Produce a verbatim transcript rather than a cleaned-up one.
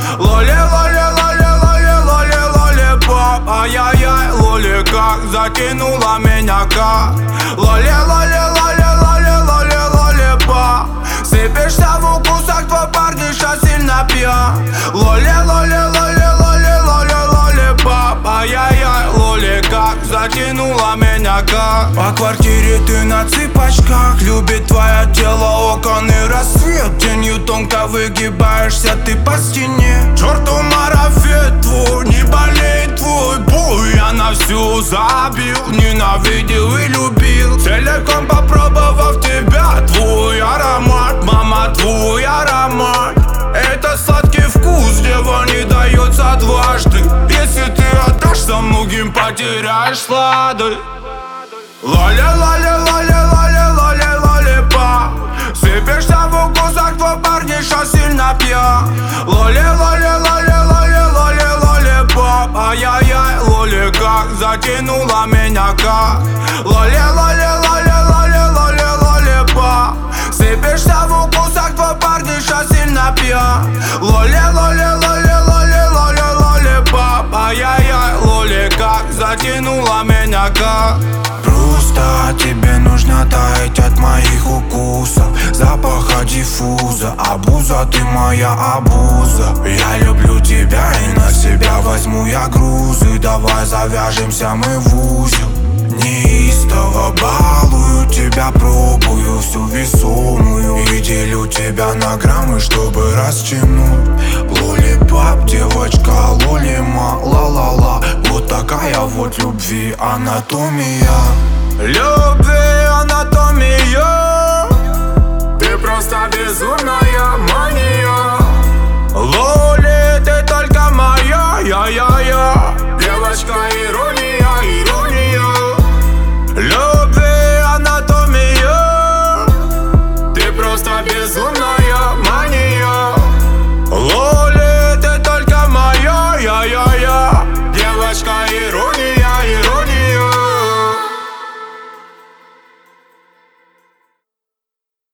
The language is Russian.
Лоли, лоли, лоли, лоли, лоли, лолипоп. Ай-яй-яй, лоли, как закинула меня как. Лоли, лоли, лоли, лоли, лоли, лолипоп. Сыпешься в укусах, твой парниша сильно пьян. Лоли, лоли, лоли, лоли, лоли, лолипоп. Ай-яй-яй, лоли, как закинула меня как. По квартире ты на цыпочках, любит твое тело окон и рассвет. Тенью тонко выгибаешься ты по стене. Черту марафет твой, не болеет твой буй. Я на всю забил, ненавидел и любил, целиком попробовав тебя. Твой аромат, мама, твой аромат. Это сладкий вкус, дева, не дается дважды. Если ты отдашься многим, потеряешь сладость. Лоли, лоли, лоли, лоли, лоли, лолипоп. Сыпешься в укусах, твой парниша сильно пьян. Лоли, лоли, лоли, лоли, лоли, лолипоп. Ай-яй-яй, лоли, как закинула меня как. Лоли, лоли, лоли, лоли, лоли, лолипоп. Сыпешься в укусах, твой парниша сильно пьян. Лоли, лоли, лоли, лоли, лоли, лолипоп. Ай-яй-яй, лоли, как закинула меня как. Просто тебе нужно таять от моих укусов. Запаха диффуза, абуза, ты моя абуза. Я люблю тебя и на себя возьму я грузы. Давай завяжемся мы в узел. Неистово балую тебя, пробую всю весомую и делю тебя на граммы, чтобы растянуть. Лолипоп, девочка, лолима, ла-ла-ла. Вот такая вот любви анатомия. Любви анатомия. Ты просто безумная мания. Лоли, ты только моя, я-я-я. Девочка, ирония.